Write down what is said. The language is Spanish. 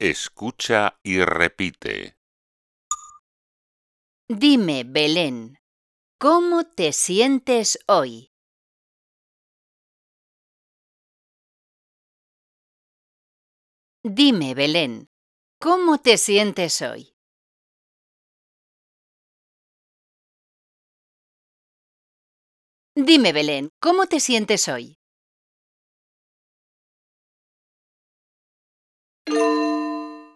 Escucha y repite. Dime, Belén, ¿cómo te sientes hoy? Dime, Belén, ¿cómo te sientes hoy? Dime, Belén, ¿cómo te sientes hoy?